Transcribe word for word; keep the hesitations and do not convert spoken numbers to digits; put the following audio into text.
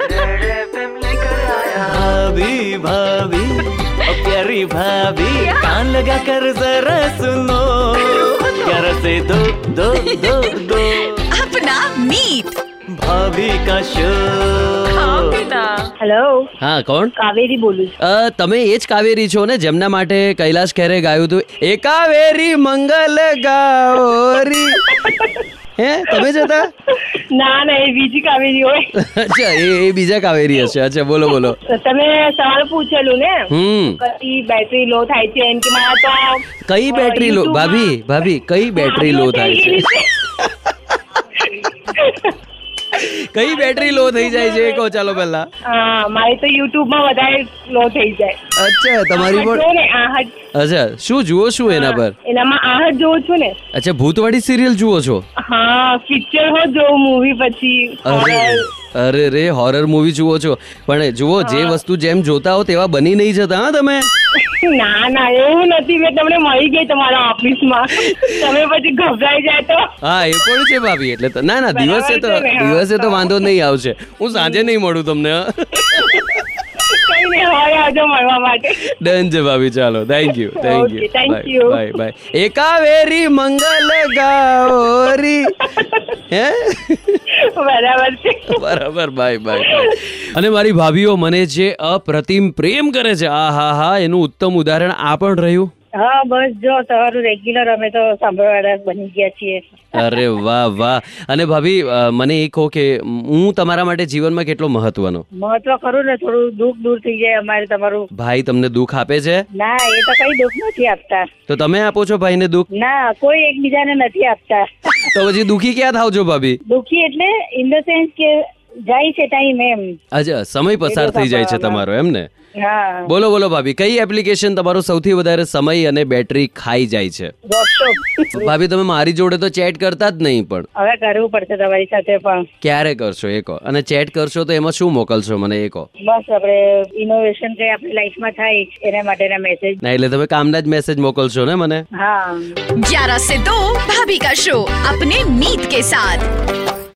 भाभी भाभी ओ प्यारी भाभी कान लगा कर जरा सुनो प्यार से दो दो दो दो अपना मीत भाभी का शो. હેલો, હા કોણ? કાવેરી બોલું છું. અ, તમે એ જ કાવેરી છો ને જેમના માટે કૈલાશ ખેરે ગાયું હતું, એ કાવેરી મંગલ ગાઓરી? હે, તમે જ હતા? ના ના, એ બીજી કાવેરી હોય. અચ્છા, એ એ બીજા કાવેરી હશે. અચ્છા, બોલો બોલો. તો તમે સવાલ પૂછેલું ને, હમ કઈ બેટરી લો થાય છે એમ કે મારા તો કઈ બેટરી લો? ભાભી ભાભી કઈ બેટરી લો થાય છે? કઈ બેટરી લો થઈ જાય છે કહો ચાલો પહેલા. હા, મારી તો યુટ્યુબ માં વધારે લો થઈ જાય. અચ્છા, તમારી આહટ પણ. જોઉં ને, આહટ. અચ્છા, શું જુઓ શું એના પર? એનામાં આહટ જોઉં છું ને. અચ્છા, ભૂતવાળી સિરિયલ જુઓ છો? હા, પિક્ચર હો જોઉં, મૂવી પછી અરે અરે રે, હોરર મૂવી જુઓ છો? પણ જુઓ, જે વસ્તુ જેમ જોતા હો તેવા બની નહીં જતા હા તમે. ના ના, એવું નથી. મેં તમને મળી ગઈ તમારા ઓફિસમાં, તમે પછી ગભરાઈ જાય તો. હા, એ પણ છે ભાભી. એટલે તો ના ના, દિવસે તો દિવસે તો વાંધો નહીં આવશે. હું સાંજે નહીં મળું તમને. કઈ નહીં, હોય આવજો મળવા માટે. ડન છે ભાભી, ચાલો. Thank you thank you thank you. Bye bye. એકાવેરી મંગલ ગાઓરી. હે, બરાબર છે. બરાબર, બાય બાય. અને મારી ભાભીઓ મને જે અપ્રતિમ પ્રેમ કરે છે, આ હા હા, એનું ઉત્તમ ઉદાહરણ આ પણ રહ્યું. હા, બસ જો તમારું રેગ્યુલર અમે તો સાંભળવાળા બની ગયા છીએ. અરે વાહ વાહ. અને ભાભી, અ, મને એ કહો કે હું તમારા માટે જીવનમાં કેટલો મહત્વનો? મહત્વ ખરું ને, થોડું દુઃખ દૂર થઈ જાય અમારે તમારું. ભાઈ તમને દુઃખ આપે છે? ના, એ તો કઈ દુઃખ નથી આપતા. તો તમે આપો છો ભાઈને દુઃખ? ના, કોઈ એકબીજાને નથી આપતા. તો પછી દુઃખી ક્યાં થાવ છો ભાભી? દુઃખી એટલે ઇન ધ સેન્સ કે જાય છે ટાઈમ એમ. અચ્છા, સમય પસાર થઈ જાય છે તમારો, એમ ને? હા. બોલો બોલો ભાભી, કઈ એપ્લિકેશન તમારો સૌથી વધારે સમય અને બેટરી ખાઈ જાય છે? વોટ્સઅપ. ભાભી, તમે મારી જોડે તો ચેટ કરતા જ નહીં, પણ હવે કરવું પડશે તમારી સાથે પણ. ક્યારે કરશો એ કહો? અને ચેટ કરશો તો એમાં શું મોકલશો મને એ કહો? બસ આપણે ઇનોવેશન કઈ આપણી લાઈફમાં થાય એના માટેના મેસેજ. ના, એટલે તમે કામના જ મેસેજ મોકલશો ને મને? હા. ग्यारह से दो भाभी का शो अपने मीत के साथ.